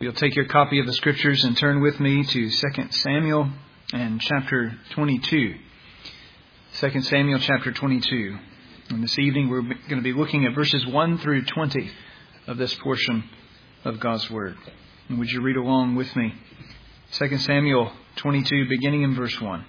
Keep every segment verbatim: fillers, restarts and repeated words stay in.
You'll take your copy of the Scriptures and turn with me to Second Samuel and chapter twenty-two. Second Samuel chapter twenty-two. And this evening we're going to be looking at verses one through twenty of this portion of God's Word. And would you read along with me? Second Samuel twenty-two, beginning in verse one.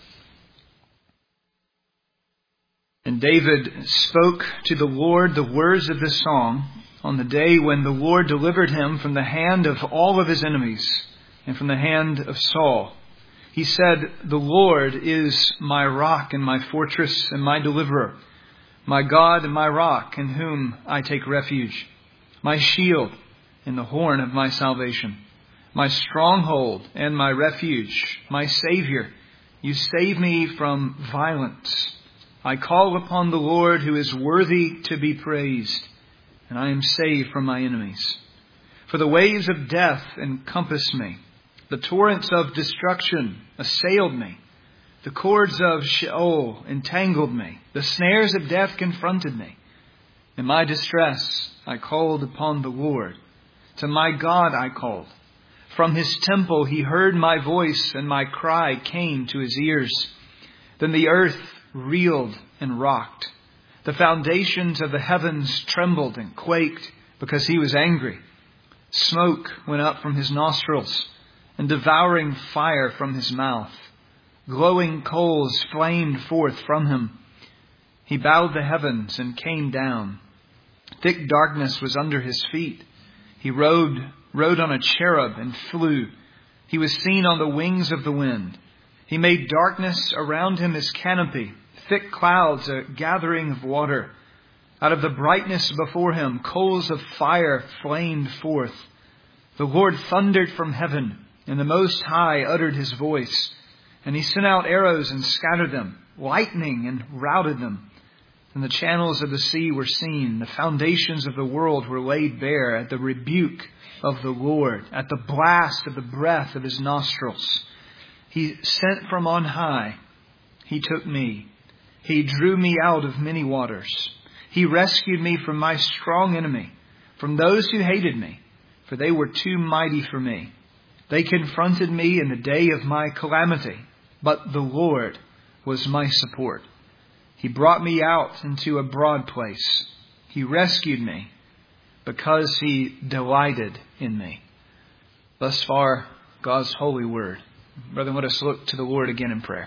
And David spoke to the Lord the words of this song on the day when the Lord delivered him from the hand of all of his enemies and from the hand of Saul. He said, "The Lord is my rock and my fortress and my deliverer, my God and my rock in whom I take refuge, my shield and the horn of my salvation, my stronghold and my refuge, my Savior. You save me from violence. I call upon the Lord who is worthy to be praised, and I am saved from my enemies. For the waves of death encompassed me. The torrents of destruction assailed me. The cords of Sheol entangled me. The snares of death confronted me. In my distress, I called upon the Lord. To my God I called. From his temple he heard my voice, and my cry came to his ears. Then the earth reeled and rocked. The foundations of the heavens trembled and quaked because he was angry. Smoke went up from his nostrils and devouring fire from his mouth. Glowing coals flamed forth from him. He bowed the heavens and came down. Thick darkness was under his feet. He rode, rode on a cherub and flew. He was seen on the wings of the wind. He made darkness around him his canopy. Thick clouds, a gathering of water. Out of the brightness before him, coals of fire flamed forth. The Lord thundered from heaven, and the Most High uttered his voice. And he sent out arrows and scattered them, lightning and routed them. And the channels of the sea were seen. The foundations of the world were laid bare at the rebuke of the Lord, at the blast of the breath of his nostrils. He sent from on high. He took me. He drew me out of many waters. He rescued me from my strong enemy, from those who hated me, for they were too mighty for me. They confronted me in the day of my calamity, but the Lord was my support. He brought me out into a broad place. He rescued me because he delighted in me." Thus far, God's holy word. Brethren, let us look to the Lord again in prayer.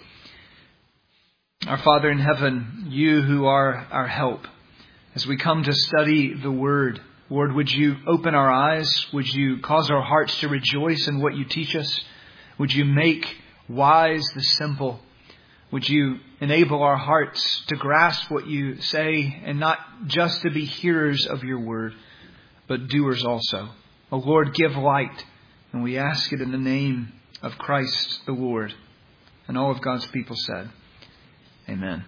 Our Father in heaven, you who are our help, as we come to study the Word, Lord, would you open our eyes? Would you cause our hearts to rejoice in what you teach us? Would you make wise the simple? Would you enable our hearts to grasp what you say and not just to be hearers of your word, but doers also? O Lord, give light, and we ask it in the name of Christ the Lord. And all of God's people said, Amen.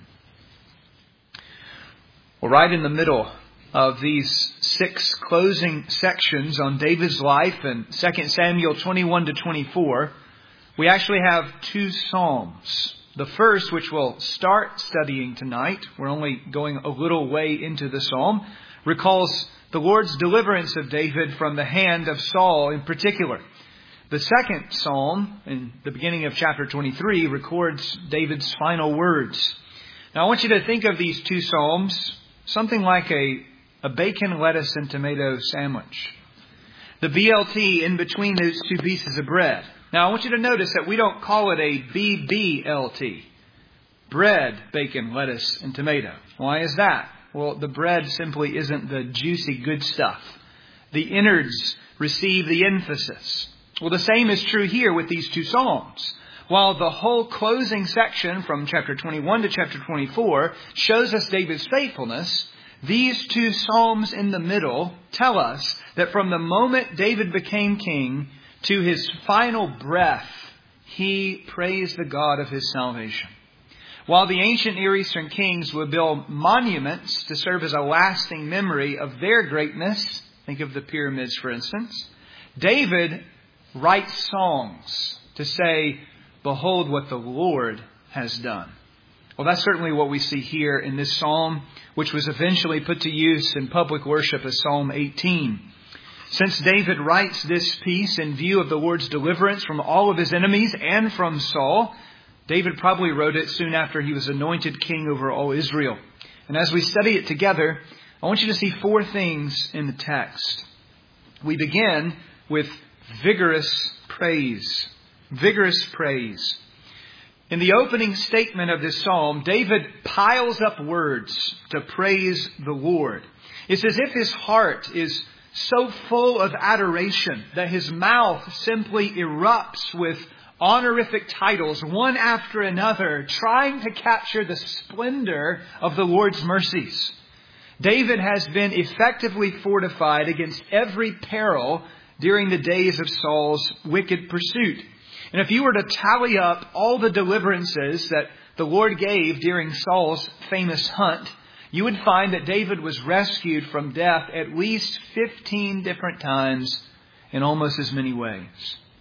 Well, right in the middle of these six closing sections on David's life in Second Samuel twenty-one to twenty-four, we actually have two psalms. The first, which we'll start studying tonight, we're only going a little way into the psalm, recalls the Lord's deliverance of David from the hand of Saul in particular. The second psalm, in the beginning of chapter twenty-three, records David's final words. Now, I want you to think of these two psalms something like a, a bacon, lettuce, and tomato sandwich. The B L T in between those two pieces of bread. Now, I want you to notice that we don't call it a B B L T. Bread, bacon, lettuce, and tomato. Why is that? Well, the bread simply isn't the juicy good stuff. The innards receive the emphasis. Well, the same is true here with these two psalms. While the whole closing section from chapter twenty-one to chapter twenty-four shows us David's faithfulness, these two psalms in the middle tell us that from the moment David became king to his final breath, he praised the God of his salvation. While the ancient Near Eastern kings would build monuments to serve as a lasting memory of their greatness, think of the pyramids, for instance, David writes songs to say, "Behold what the Lord has done." Well, that's certainly what we see here in this psalm, which was eventually put to use in public worship as Psalm eighteen. Since David writes this piece in view of the Lord's deliverance from all of his enemies and from Saul, David probably wrote it soon after he was anointed king over all Israel. And as we study it together, I want you to see four things in the text. We begin with vigorous praise. Vigorous praise. In the opening statement of this psalm, David piles up words to praise the Lord. It's as if his heart is so full of adoration that his mouth simply erupts with honorific titles, one after another, trying to capture the splendor of the Lord's mercies. David has been effectively fortified against every peril during the days of Saul's wicked pursuit. And if you were to tally up all the deliverances that the Lord gave during Saul's famous hunt, you would find that David was rescued from death at least fifteen different times in almost as many ways.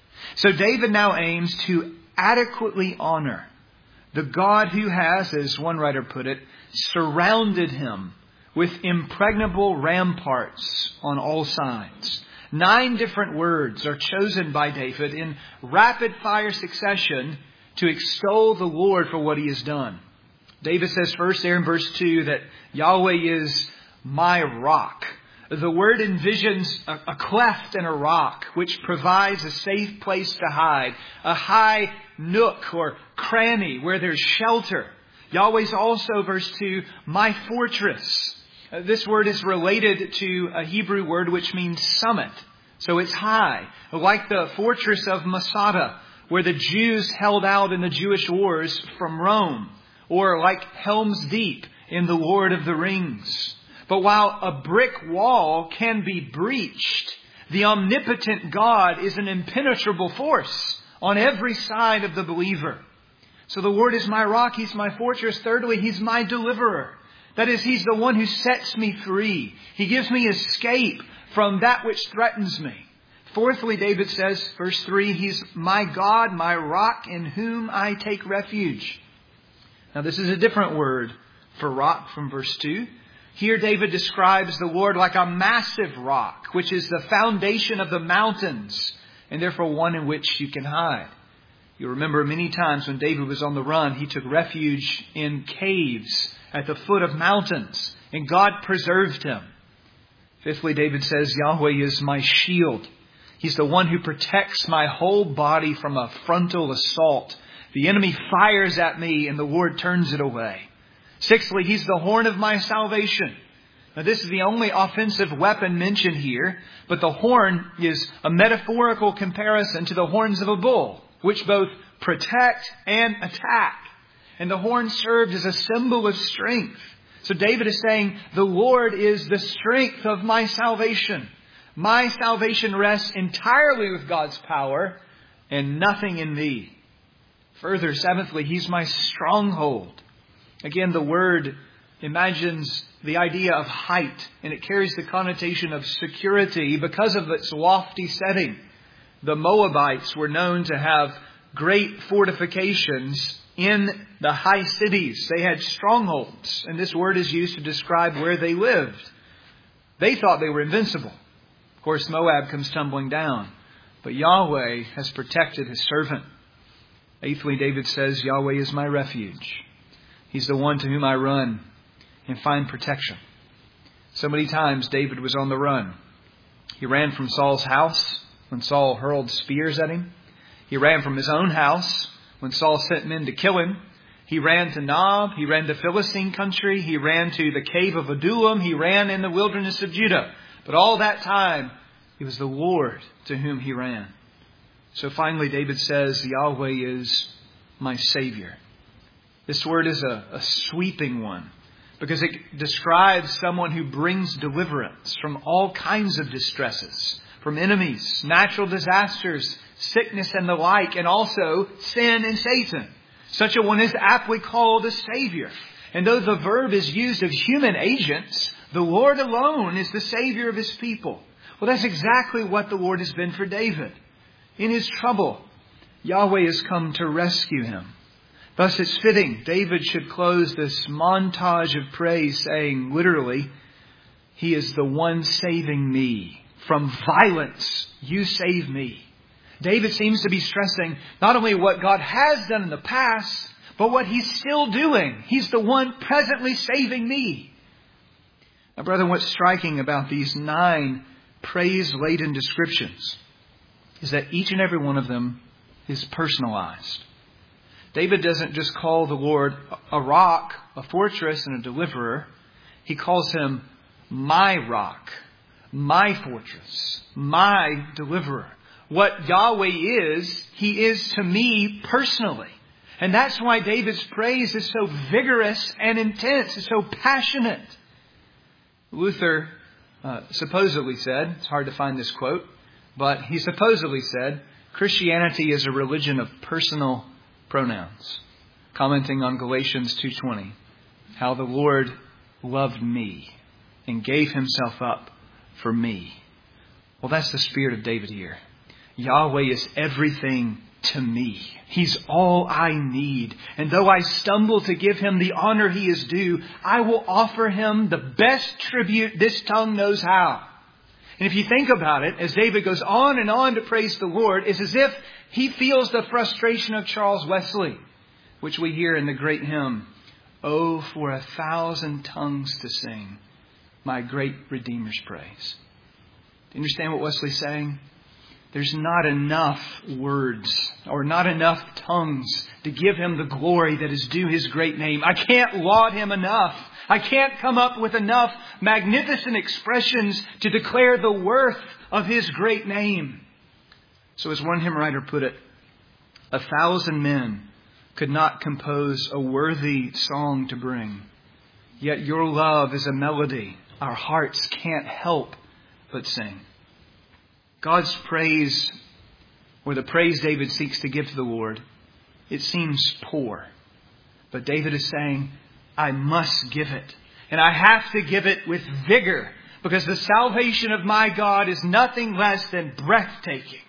So David now aims to adequately honor the God who has, as one writer put it, surrounded him with impregnable ramparts on all sides. Nine different words are chosen by David in rapid fire succession to extol the Lord for what he has done. David says first there in verse two that Yahweh is my rock. The word envisions a, a cleft in a rock which provides a safe place to hide, a high nook or cranny where there's shelter. Yahweh's also, verse two, my fortress. Uh, this word is related to a Hebrew word which means summit. So it's high, like the fortress of Masada, where the Jews held out in the Jewish wars from Rome, or like Helm's Deep in The Lord of the Rings. But while a brick wall can be breached, the omnipotent God is an impenetrable force on every side of the believer. So the Lord is my rock, He's my fortress. Thirdly, He's my deliverer. That is, He's the one who sets me free. He gives me escape from that which threatens me. Fourthly, David says, verse three, He's my God, my rock, in whom I take refuge. Now this is a different word for rock from verse two. Here David describes the Lord like a massive rock, which is the foundation of the mountains, and therefore one in which you can hide. You remember many times when David was on the run, he took refuge in caves at the foot of mountains, and God preserved him. Fifthly, David says, Yahweh is my shield. He's the one who protects my whole body from a frontal assault. The enemy fires at me and the Lord turns it away. Sixthly, He's the horn of my salvation. Now this is the only offensive weapon mentioned here, but the horn is a metaphorical comparison to the horns of a bull, which both protect and attack. And the horn served as a symbol of strength. So David is saying, the Lord is the strength of my salvation. My salvation rests entirely with God's power and nothing in me. Further, seventhly, He's my stronghold. Again, the word imagines the idea of height, and it carries the connotation of security because of its lofty setting. The Moabites were known to have great fortifications in the high cities. They had strongholds, and this word is used to describe where they lived. They thought they were invincible. Of course, Moab comes tumbling down, but Yahweh has protected His servant. Eighthly, David says, Yahweh is my refuge. He's the one to whom I run and find protection. So many times David was on the run. He ran from Saul's house when Saul hurled spears at him. He ran from his own house when Saul sent men to kill him. He ran to Nob. He ran to Philistine country. He ran to the cave of Adullam. He ran in the wilderness of Judah. But all that time, it was the Lord to whom he ran. So finally, David says, Yahweh is my Savior. This word is a, a sweeping one because it describes someone who brings deliverance from all kinds of distresses, from enemies, natural disasters, sickness and the like, and also sin and Satan. Such a one is aptly called a Savior. And though the verb is used of human agents, the Lord alone is the Savior of His people. Well, that's exactly what the Lord has been for David. In his trouble, Yahweh has come to rescue him. Thus it's fitting David should close this montage of praise saying, literally, He is the one saving me from violence, you save me. David seems to be stressing not only what God has done in the past, but what He's still doing. He's the one presently saving me. Now, brother, what's striking about these nine praise-laden descriptions is that each and every one of them is personalized. David doesn't just call the Lord a rock, a fortress, and a deliverer. He calls Him my rock, my fortress, my deliverer. What Yahweh is, He is to me personally. And that's why David's praise is so vigorous and intense. It's so passionate. Luther uh, supposedly said, it's hard to find this quote, but he supposedly said, Christianity is a religion of personal pronouns. Commenting on Galatians two twenty, how the Lord loved me and gave Himself up for me. Well, that's the spirit of David here. Yahweh is everything to me. He's all I need. And though I stumble to give Him the honor He is due, I will offer Him the best tribute this tongue knows how. And if you think about it, as David goes on and on to praise the Lord, it's as if he feels the frustration of Charles Wesley, which we hear in the great hymn, "Oh, for a thousand tongues to sing my great Redeemer's praise." Do you understand what Wesley's saying? There's not enough words or not enough tongues to give Him the glory that is due His great name. I can't laud Him enough. I can't come up with enough magnificent expressions to declare the worth of His great name. So as one hymn writer put it, a thousand men could not compose a worthy song to bring. Yet your love is a melody our hearts can't help but sing. God's praise, or the praise David seeks to give to the Lord, it seems poor. But David is saying, I must give it. And I have to give it with vigor, because the salvation of my God is nothing less than breathtaking.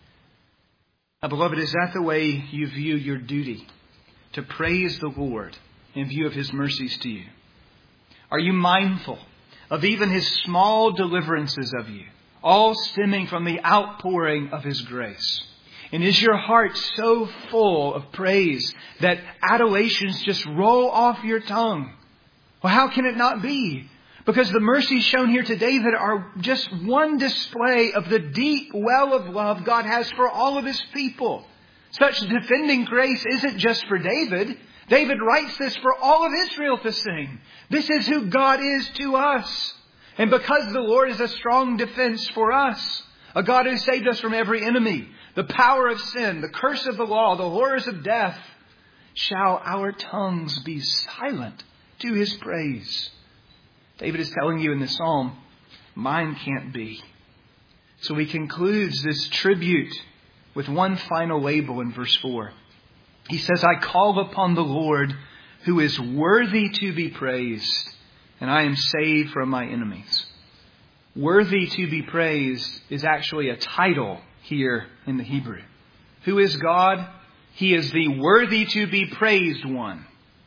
Now, beloved, is that the way you view your duty? To praise the Lord in view of His mercies to you? Are you mindful of even His small deliverances of you, all stemming from the outpouring of His grace? And is your heart so full of praise that adulations just roll off your tongue? Well, how can it not be? Because the mercies shown here to David are just one display of the deep well of love God has for all of His people. Such defending grace isn't just for David. David writes this for all of Israel to sing. This is who God is to us. And because the Lord is a strong defense for us, a God who saved us from every enemy, the power of sin, the curse of the law, the horrors of death, shall our tongues be silent to His praise. David is telling you in this psalm, mine can't be. So he concludes this tribute with one final label in verse four. He says, I call upon the Lord who is worthy to be praised, and I am saved from my enemies. Worthy to be praised is actually a title here in the Hebrew. Who is God? He is the worthy to be praised one,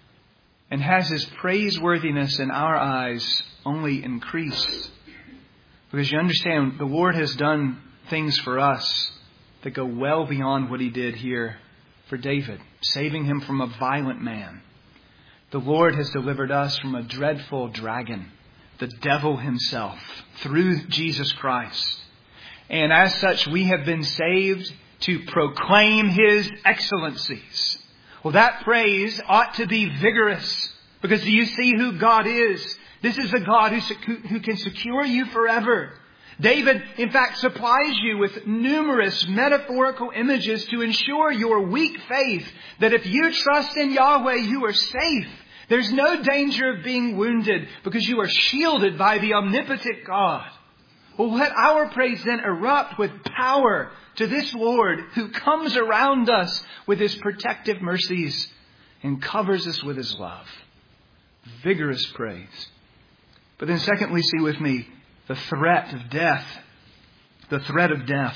and has His praiseworthiness in our eyes only increased. Because you understand, the Lord has done things for us that go well beyond what He did here for David, saving him from a violent man. The Lord has delivered us from a dreadful dragon, the devil himself, through Jesus Christ. And as such, we have been saved to proclaim His excellencies. Well, that praise ought to be vigorous, because do you see who God is? This is a God who, who can secure you forever. David, in fact, supplies you with numerous metaphorical images to ensure your weak faith that if you trust in Yahweh, you are safe. There's no danger of being wounded because you are shielded by the omnipotent God. Well, let our praise then erupt with power to this Lord who comes around us with His protective mercies and covers us with His love. Vigorous praise. But then secondly, see with me the threat of death. The threat of death.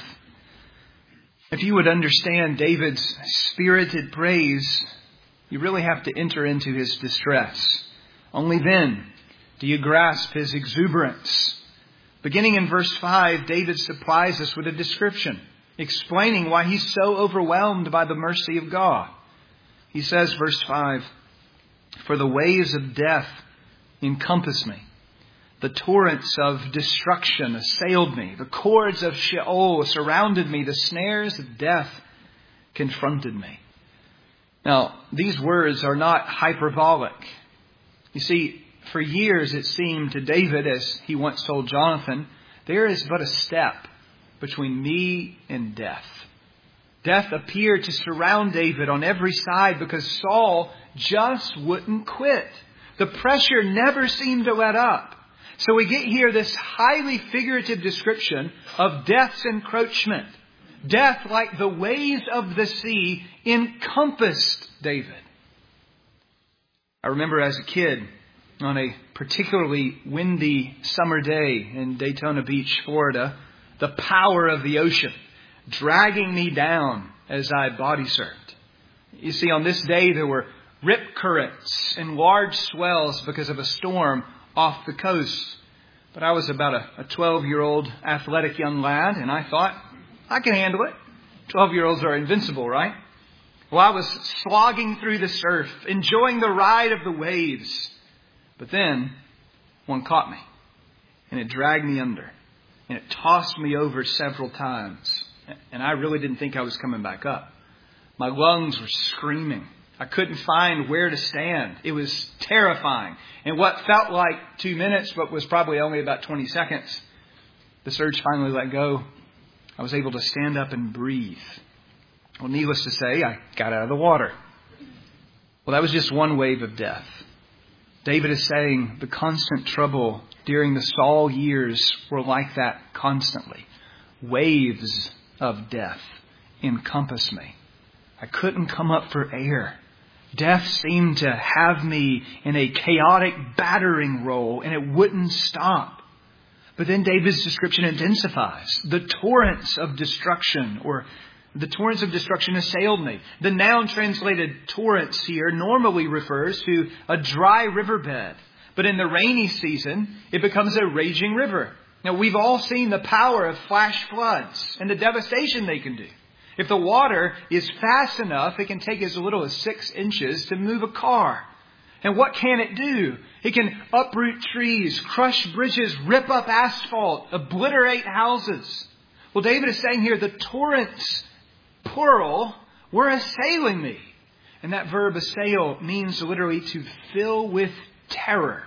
If you would understand David's spirited praise, you really have to enter into his distress. Only then do you grasp his exuberance. Beginning in verse five, David supplies us with a description, explaining why he's so overwhelmed by the mercy of God. He says, verse five, "For the waves of death encompassed me. The torrents of destruction assailed me. The cords of Sheol surrounded me. The snares of death confronted me." Now, these words are not hyperbolic. You see, for years it seemed to David, as he once told Jonathan, there is but a step between me and death. Death appeared to surround David on every side because Saul just wouldn't quit. The pressure never seemed to let up. So we get here this highly figurative description of death's encroachment. Death, like the waves of the sea, encompassed David. I remember as a kid, on a particularly windy summer day in Daytona Beach, Florida, the power of the ocean dragging me down as I body surfed. You see, on this day there were rip currents and large swells because of a storm off the coast. But I was about a twelve-year-old athletic young lad, and I thought, I can handle it. twelve-year-olds are invincible, right? Well, I was slogging through the surf, enjoying the ride of the waves. But then one caught me, and it dragged me under, and it tossed me over several times. And I really didn't think I was coming back up. My lungs were screaming. I couldn't find where to stand. It was terrifying. And what felt like two minutes, but was probably only about twenty seconds, the surge finally let go. I was able to stand up and breathe. Well, needless to say, I got out of the water. Well, that was just one wave of death. David is saying the constant trouble during the Saul years were like that constantly. Waves of death encompassed me. I couldn't come up for air. Death seemed to have me in a chaotic battering roll, and it wouldn't stop. But then David's description intensifies. The torrents of destruction, or the torrents of destruction assailed me. The noun translated torrents here normally refers to a dry riverbed. But in the rainy season, it becomes a raging river. Now, we've all seen the power of flash floods and the devastation they can do. If the water is fast enough, it can take as little as six inches to move a car. And what can it do? It can uproot trees, crush bridges, rip up asphalt, obliterate houses. Well, David is saying here, the torrents, plural, were assailing me. And that verb assail means literally to fill with terror.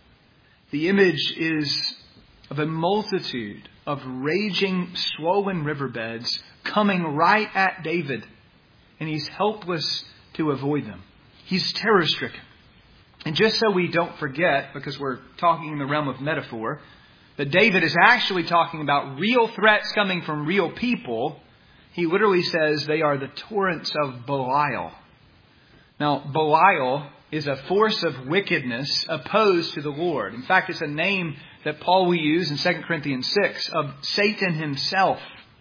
The image is of a multitude of raging, swollen riverbeds coming right at David. And he's helpless to avoid them. He's terror-stricken. And just so we don't forget, because we're talking in the realm of metaphor, that David is actually talking about real threats coming from real people, he literally says they are the torrents of Belial. Now, Belial is a force of wickedness opposed to the Lord. In fact, it's a name that Paul will use in Second Corinthians six of Satan himself.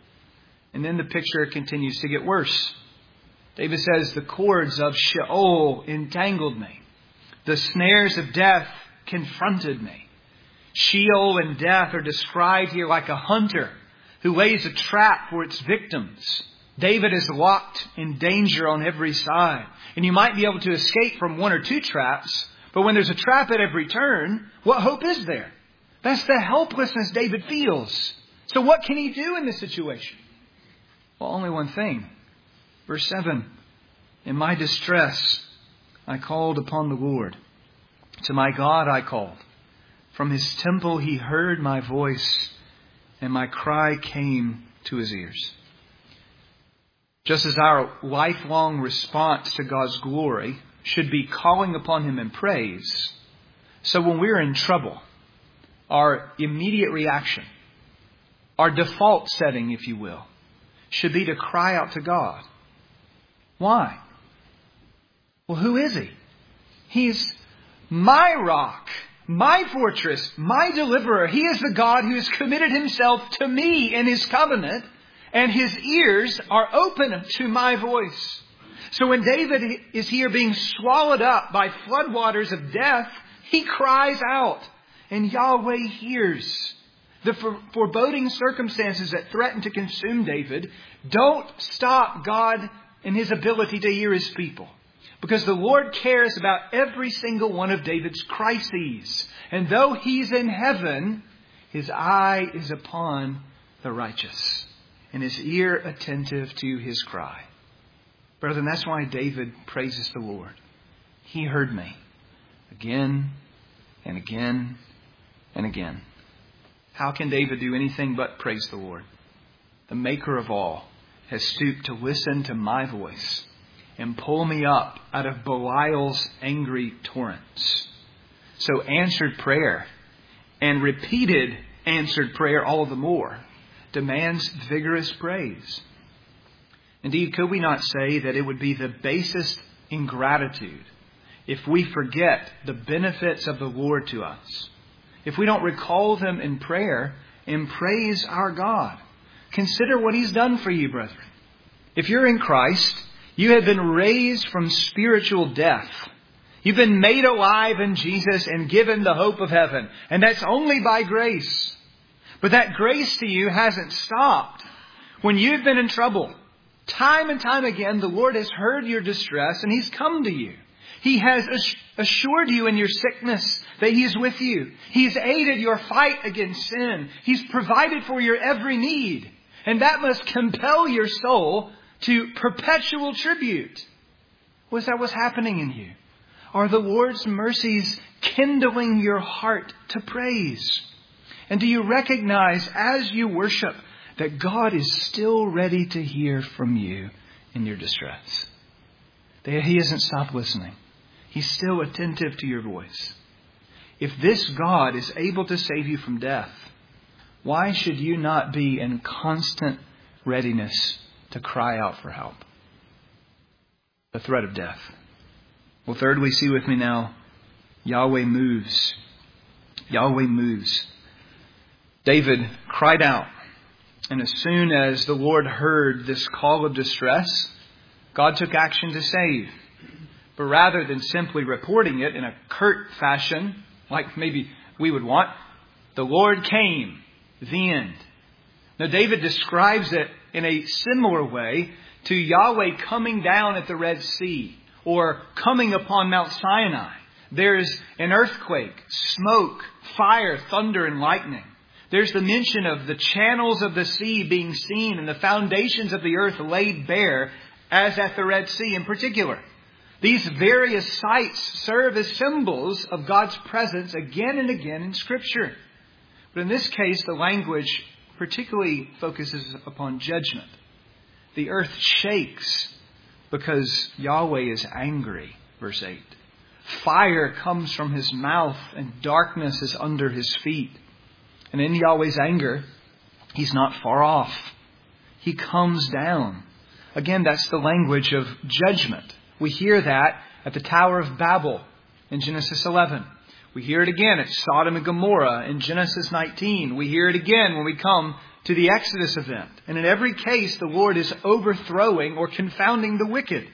And then the picture continues to get worse. David says, the cords of Sheol entangled me. The snares of death confronted me. Sheol and death are described here like a hunter who lays a trap for its victims. David is locked in danger on every side. And you might be able to escape from one or two traps, but when there's a trap at every turn, what hope is there? That's the helplessness David feels. So what can he do in this situation? Well, only one thing. Verse seven, in my distress, I called upon the Lord. To my God I called. From his temple he heard my voice, and my cry came to his ears. Just as our lifelong response to God's glory should be calling upon him in praise, so when we're in trouble, our immediate reaction, our default setting, if you will, should be to cry out to God. Why? Well, who is he? He's my rock, my fortress, my deliverer. He is the God who has committed himself to me in his covenant, and his ears are open to my voice. So when David is here being swallowed up by floodwaters of death, he cries out, and Yahweh hears. the for- foreboding circumstances that threaten to consume David don't stop God in his ability to hear his people. Because the Lord cares about every single one of David's crises. And though he's in heaven, his eye is upon the righteous, and his ear attentive to his cry. Brethren, that's why David praises the Lord. He heard me again and again and again. How can David do anything but praise the Lord? The Maker of all has stooped to listen to my voice and pull me up out of Belial's angry torrents. So answered prayer, and repeated answered prayer all the more, demands vigorous praise. Indeed, could we not say that it would be the basest ingratitude if we forget the benefits of the Lord to us, if we don't recall them in prayer and praise our God? Consider what He's done for you, brethren. If you're in Christ, you have been raised from spiritual death. You've been made alive in Jesus and given the hope of heaven. And that's only by grace. But that grace to you hasn't stopped. When you've been in trouble, time and time again, the Lord has heard your distress and He's come to you. He has assured you in your sickness that He is with you. He's aided your fight against sin. He's provided for your every need. And that must compel your soul to perpetual tribute. Was that what's happening in you? Are the Lord's mercies kindling your heart to praise? And do you recognize as you worship that God is still ready to hear from you in your distress? That He hasn't stopped listening. He's still attentive to your voice. If this God is able to save you from death, why should you not be in constant readiness to cry out for help? The threat of death. Well, thirdly, see with me now, Yahweh moves. Yahweh moves. David cried out, and as soon as the Lord heard this call of distress, God took action to save. But rather than simply reporting it in a curt fashion, like maybe we would want, the Lord came. The end. Now, David describes it in a similar way to Yahweh coming down at the Red Sea or coming upon Mount Sinai. There's an earthquake, smoke, fire, thunder, and lightning. There's the mention of the channels of the sea being seen and the foundations of the earth laid bare, as at the Red Sea in particular. These various sites serve as symbols of God's presence again and again in Scripture. But in this case, the language particularly focuses upon judgment. The earth shakes because Yahweh is angry, verse eight. Fire comes from His mouth and darkness is under His feet. And in Yahweh's anger, He's not far off. He comes down. Again, that's the language of judgment. We hear that at the Tower of Babel in Genesis eleven. We hear it again at Sodom and Gomorrah in Genesis nineteen. We hear it again when we come to the Exodus event. And in every case, the Lord is overthrowing or confounding the wicked.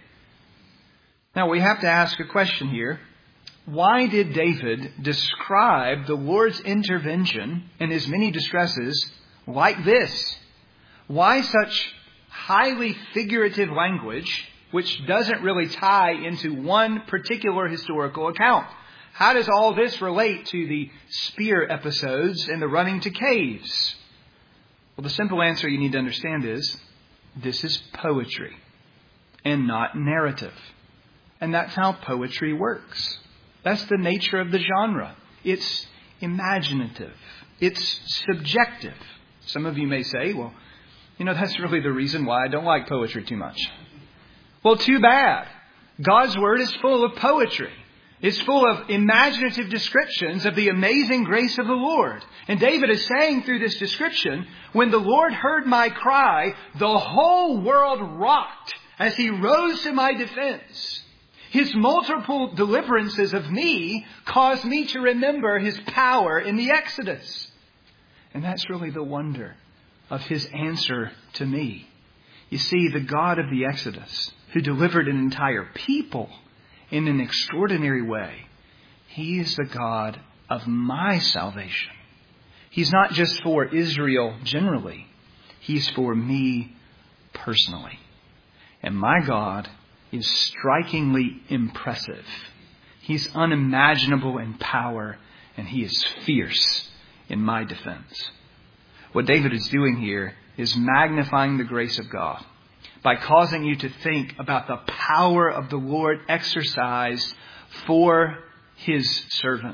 Now, we have to ask a question here. Why did David describe the Lord's intervention in his many distresses like this? Why such highly figurative language, which doesn't really tie into one particular historical account? How does all this relate to the spear episodes and the running to caves? Well, the simple answer you need to understand is this is poetry and not narrative. And that's how poetry works. That's the nature of the genre. It's imaginative. It's subjective. Some of you may say, well, you know, that's really the reason why I don't like poetry too much. Well, too bad. God's Word is full of poetry. It's full of imaginative descriptions of the amazing grace of the Lord. And David is saying through this description, when the Lord heard my cry, the whole world rocked as He rose to my defense. His multiple deliverances of me caused me to remember His power in the Exodus. And that's really the wonder of His answer to me. You see, the God of the Exodus, who delivered an entire people in an extraordinary way, He is the God of my salvation. He's not just for Israel generally. He's for me personally. And my God is strikingly impressive. He's unimaginable in power, and He is fierce in my defense. What David is doing here is magnifying the grace of God by causing you to think about the power of the Lord exercised for His servant.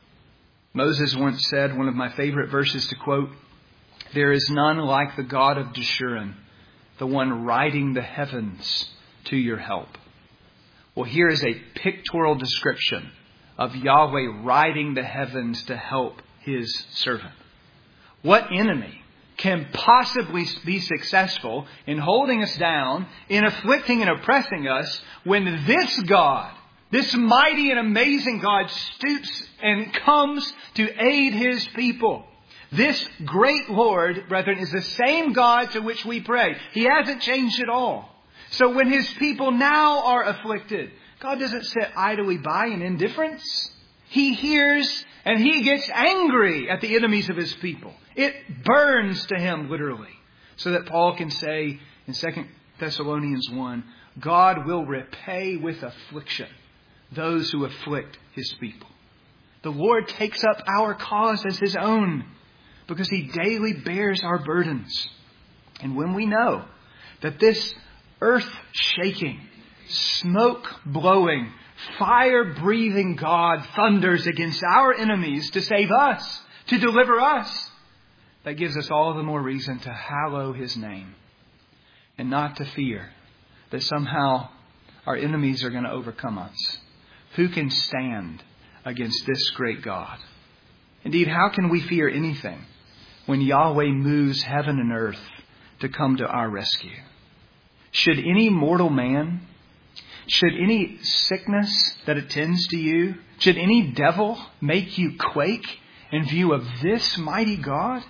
Moses once said, one of my favorite verses to quote, "There is none like the God of Jeshurun, the one riding the heavens to your help." Well, here is a pictorial description of Yahweh riding the heavens to help His servant. What enemy can possibly be successful in holding us down, in afflicting and oppressing us, when this God, this mighty and amazing God, stoops and comes to aid His people? This great Lord, brethren, is the same God to which we pray. He hasn't changed at all. So when His people now are afflicted, God doesn't sit idly by in indifference. He hears and He gets angry at the enemies of His people. It burns to Him, literally. So that Paul can say in Second Thessalonians one, God will repay with affliction those who afflict His people. The Lord takes up our cause as His own, because He daily bears our burdens. And when we know that this earth-shaking, smoke-blowing, fire-breathing God thunders against our enemies to save us, to deliver us, that gives us all the more reason to hallow His name and not to fear that somehow our enemies are going to overcome us. Who can stand against this great God? Indeed, how can we fear anything when Yahweh moves heaven and earth to come to our rescue? Should any mortal man, should any sickness that attends to you, should any devil make you quake in view of this mighty God?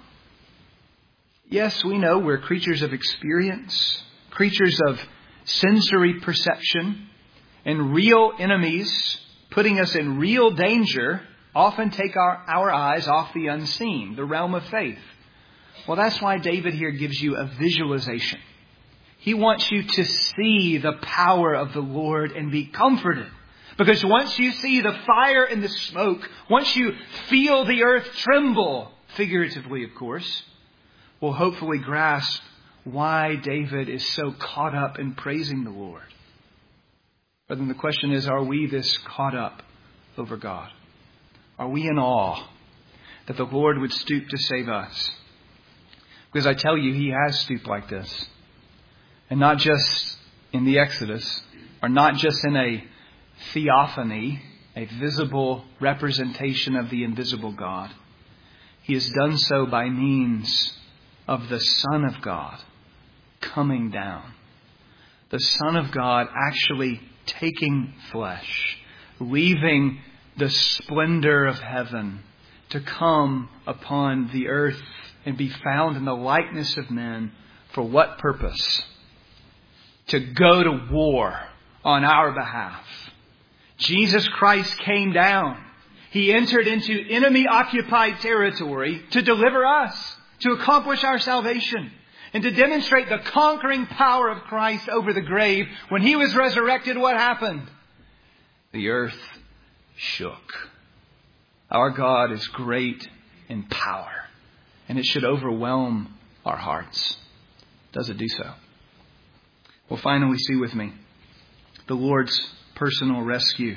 Yes, we know we're creatures of experience, creatures of sensory perception, and real enemies putting us in real danger often take our, our eyes off the unseen, the realm of faith. Well, that's why David here gives you a visualization. He wants you to see the power of the Lord and be comforted. Because once you see the fire and the smoke, once you feel the earth tremble, figuratively of course, we'll hopefully grasp why David is so caught up in praising the Lord. But then the question is, are we this caught up over God? Are we in awe that the Lord would stoop to save us? Because I tell you, He has stooped like this. And not just in the Exodus, or not just in a theophany, a visible representation of the invisible God. He has done so by means of the Son of God coming down. The Son of God actually taking flesh, leaving the splendor of heaven to come upon the earth and be found in the likeness of men. For what purpose? To go to war on our behalf. Jesus Christ came down. He entered into enemy-occupied territory to deliver us, to accomplish our salvation, and to demonstrate the conquering power of Christ over the grave. When He was resurrected, what happened? The earth shook. Our God is great in power, and it should overwhelm our hearts. Does it do so? Well, finally, see with me the Lord's personal rescue.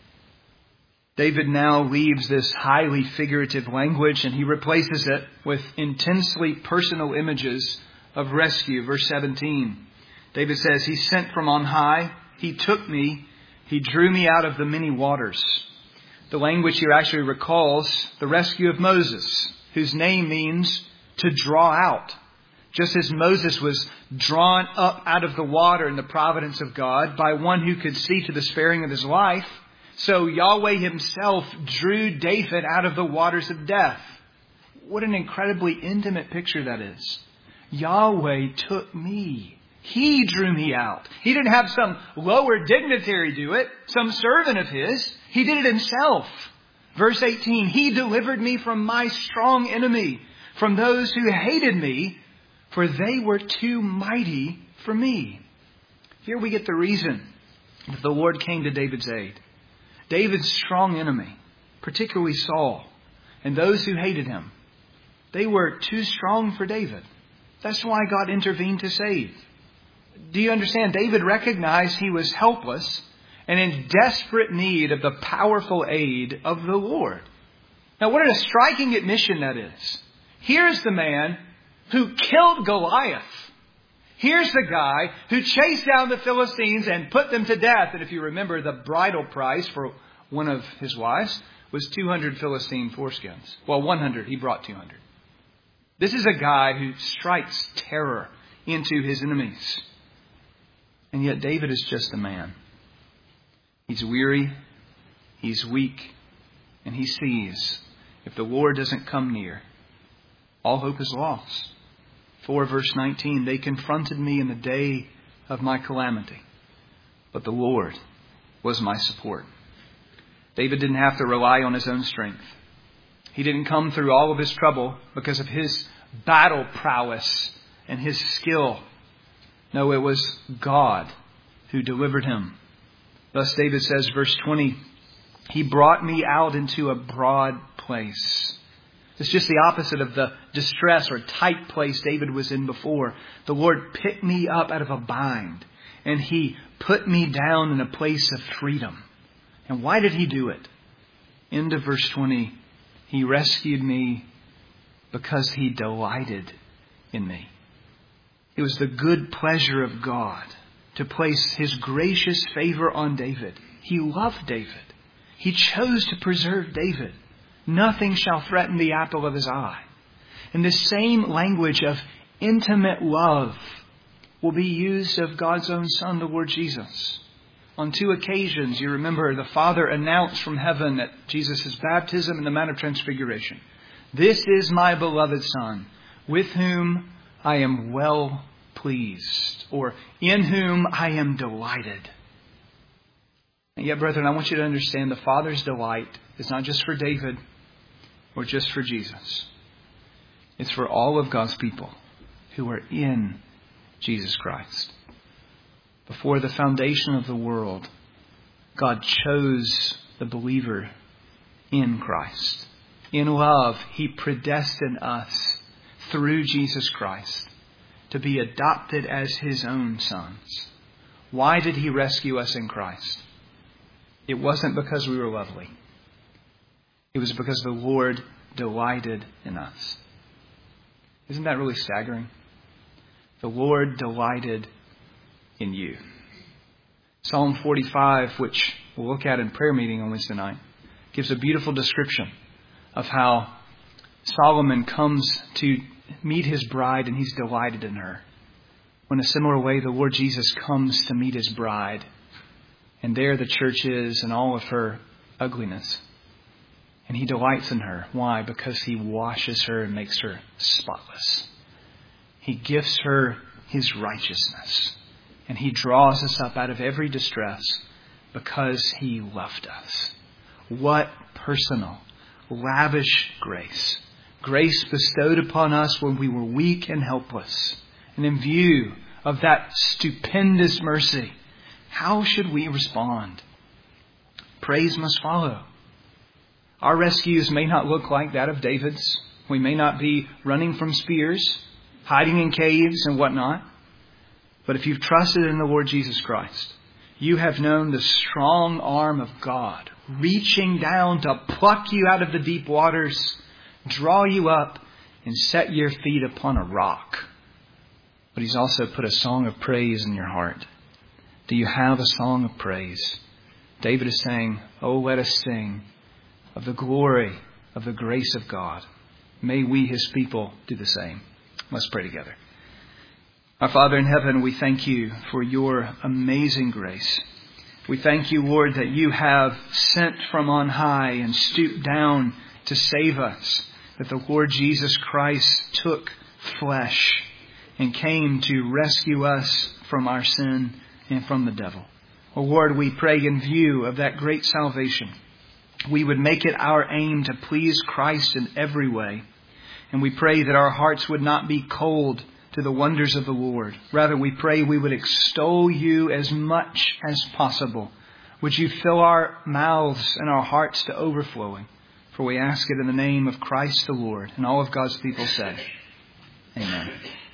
David now leaves this highly figurative language and he replaces it with intensely personal images of rescue. Verse seventeen, David says, He sent from on high, He took me, He drew me out of the many waters. The language here actually recalls the rescue of Moses, whose name means to draw out. Just as Moses was drawn up out of the water in the providence of God by one who could see to the sparing of his life, so Yahweh Himself drew David out of the waters of death. What an incredibly intimate picture that is. Yahweh took me. He drew me out. He didn't have some lower dignitary do it, some servant of His. He did it Himself. Verse eighteen, He delivered me from my strong enemy, from those who hated me, for they were too mighty for me. Here we get the reason that the Lord came to David's aid. David's strong enemy, particularly Saul, and those who hated him, they were too strong for David. That's why God intervened to save. Do you understand? David recognized he was helpless and in desperate need of the powerful aid of the Lord. Now, what a striking admission that is. Here's the man who killed Goliath. Here's the guy who chased down the Philistines and put them to death. And if you remember, the bridal price for one of his wives was two hundred Philistine foreskins. Well, one hundred. He brought two hundred. This is a guy who strikes terror into his enemies. And yet David is just a man. He's weary, he's weak, and he sees if the Lord doesn't come near, all hope is lost. For verse nineteen, they confronted me in the day of my calamity, but the Lord was my support. David didn't have to rely on his own strength. He didn't come through all of his trouble because of his battle prowess and his skill. No, it was God who delivered him. Thus David says, verse twenty, He brought me out into a broad place. It's just the opposite of the distress or tight place David was in before. The Lord picked me up out of a bind, and He put me down in a place of freedom. And why did He do it? End of verse twenty, He rescued me because He delighted in me. It was the good pleasure of God to place His gracious favor on David. He loved David. He chose to preserve David. Nothing shall threaten the apple of His eye. And this same language of intimate love will be used of God's own Son, the Lord Jesus. On two occasions, you remember, the Father announced from heaven at Jesus' baptism and the Mount of Transfiguration, This is my beloved Son, with whom I am well pleased, or in whom I am delighted. And yet, brethren, I want you to understand the Father's delight is not just for David or just for Jesus. It's for all of God's people who are in Jesus Christ. Before the foundation of the world, God chose the believer in Christ. In love, He predestined us through Jesus Christ to be adopted as His own sons. Why did He rescue us in Christ? It wasn't because we were lovely. It was because the Lord delighted in us. Isn't that really staggering? The Lord delighted in you. Psalm forty-five, which we'll look at in prayer meeting on Wednesday night, gives a beautiful description of how Solomon comes to meet his bride and he's delighted in her. In a similar way, the Lord Jesus comes to meet His bride. And there the church is in all of her ugliness. And He delights in her. Why? Because He washes her and makes her spotless. He gifts her His righteousness. And He draws us up out of every distress because He loved us. What personal, lavish grace. Grace bestowed upon us when we were weak and helpless. And in view of that stupendous mercy, how should we respond? Praise must follow. Our rescues may not look like that of David's. We may not be running from spears, hiding in caves and whatnot. But if you've trusted in the Lord Jesus Christ, you have known the strong arm of God reaching down to pluck you out of the deep waters, draw you up, and set your feet upon a rock. But He's also put a song of praise in your heart. Do you have a song of praise? David is saying, oh, let us sing of the glory of the grace of God. May we, His people, do the same. Let's pray together. Our Father in heaven, we thank You for Your amazing grace. We thank You, Lord, that You have sent from on high and stooped down to save us. That the Lord Jesus Christ took flesh and came to rescue us from our sin and from the devil. Oh Lord, we pray in view of that great salvation we would make it our aim to please Christ in every way. And we pray that our hearts would not be cold to the wonders of the Lord. Rather, we pray we would extol you as much as possible. Would you fill our mouths and our hearts to overflowing? For we ask it in the name of Christ the Lord. And all of God's people say, Amen.